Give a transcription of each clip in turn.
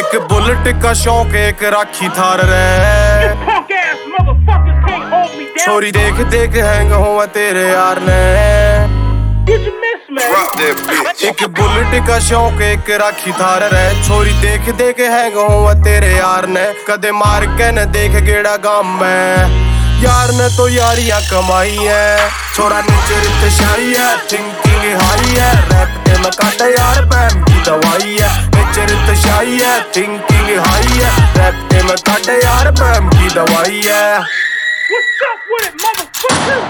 एक बुलेट का शौक एक राखी थार रे, छोरी देख देख हैंग हुआ तेरे यार ने। एक बुलेट का शौक एक राखी थार रे, छोरी देख देख हैंग हुआ तेरे यार ने। कदे मार के न देख गेड़ा गाम में, यार ने तो यारियां कमाई है। छोरा नीचे रित शाही है, थिंकिंग हाई है, रैप के में काटे यार पैम की दवाई है। नीचे रित शाही है, थिंकिंग हाई है, रैप के में काटे यार पैम की दवाई है। What's up with it, motherfucker?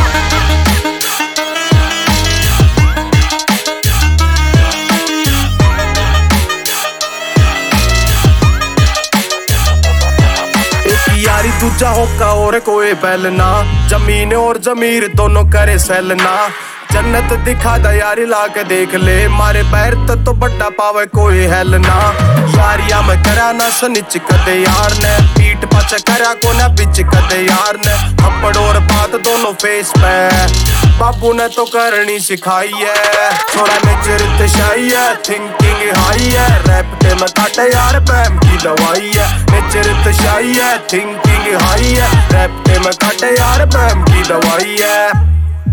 यारी दूजा होका और कोई बैल ना, जमीन और जमीर दोनों करे सेल ना। जन्नत दिखा दा यारी ला के देख ले, मारे पैर तो बड्डा पावे कोई हेल ना। यारिया में करा ना सनिच कदे यार ने, पीठ पाछे करा को ना बिच कदे यार ने। थप्पड़ और बात दोनों फेस पे, बाबू ने तो करनी सिखाई है। छोरा में चिरत शाही है, थिंकिंग हाई है, रैप के में काटे यार पैम की दवाई है। चिरत शाही है, थिंकिंग हाई है, रैप के में काटे यार पैम की दवाई है।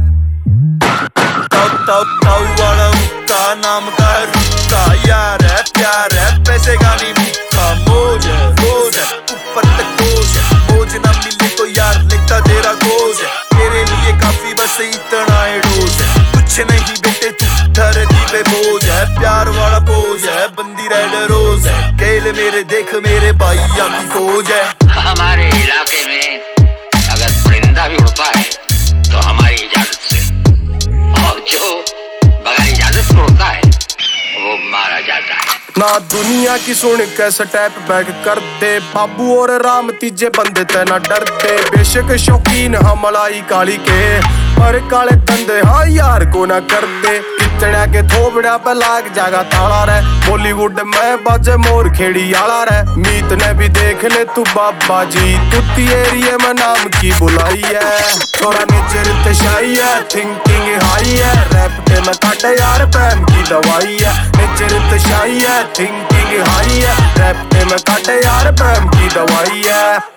ताऊ वाला का नाम का रुका, यार है प्यार है पैसे का नहीं भूखा। मौज है ऊपर तक बोझ है, मौज ना मिले तो यार लिखता तेरा कोज है। तेरे लिए काफी बस इतना है डोज है, कुछ नहीं बेटे तू धरती पे बोझ है। प्यार वाला बोझ है, बंदी रेड रोज है, केल मेरे देख मेरे भाइया की फौज है। हमारे इलाके में अगर परिंदा भी उड़ता है तो हमारी इजाजत से, और जो बगैर इजाजत से उड़ता है वो मारा जाता है। ना दुनिया की सुन के स्टेप बैक करते, बाबू और राम तीजे बंदे ते ना डरते। बेशक शौकीन हमलाई काली के, पर काले धंधे हाँ यार को ना करते। कितने के थोबड़ा पे लाग जागा ताला रे, बॉलीवुड में बाजे मोर खेड़ी आला रे। मीत ने भी देख ले तू बाबा जी, तुत्ती एरिया में नाम की बुलाई है। छोरा नीचे रित शाही है, थिंकिंग हाई है, रैप के में काटे यार पैम की दवाई है। नीचे रित शाही है, थिंकिंग हाई है, रैप के में काटे यार पैम की दवाई है।